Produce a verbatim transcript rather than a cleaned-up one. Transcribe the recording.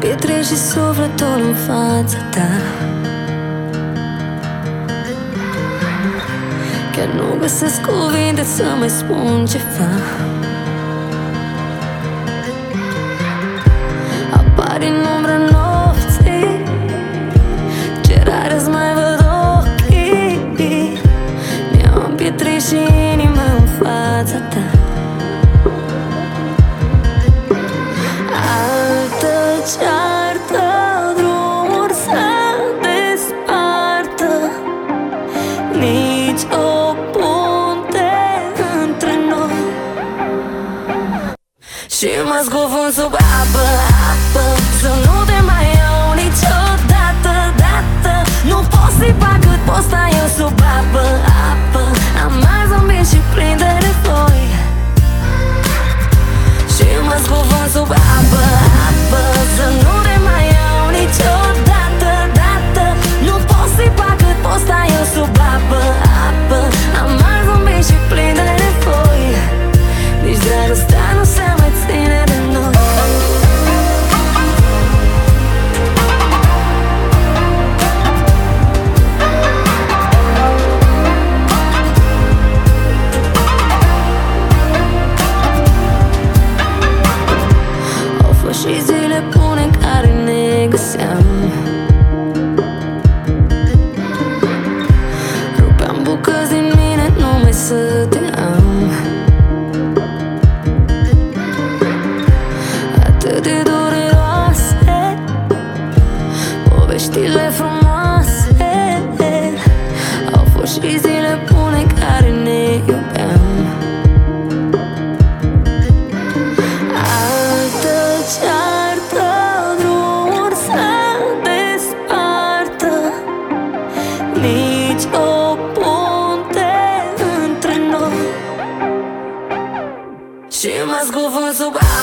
pietre și sufletul în fața ta. Chiar nu găsesc cuvinte să mai spun ceva. Apar în umbra nopții, ce rare-ți mai văd ochii. Mi-am pietrit și inima în fața ta. Altă ceartă, drumuri să despartă, nici o punte între noi. Și mă scufund sub apă, apă, să nu te mai iau niciodată, dată. Nu pot stripa cât pot sta eu sub apă, apă. Am mai zâmbit și plin de nevoi. Și mă scufund sub apă, apă, să nu te mai iau niciodată, dată. Nu pot stripa cât pot sta eu sub apă, apă. Am mai zâmbit și plin de nevoi. Nici dragostea nu se mai ține de noi. Și zile bune în care ne găseam, rupeam bucăți din mine numai să te am. Atât de dureroase poveștile frumoase. Au fost și zile bune în care ne iubeam. Ceartă, drumuri să despartă, nici o punte între noi. Și mă scufund sub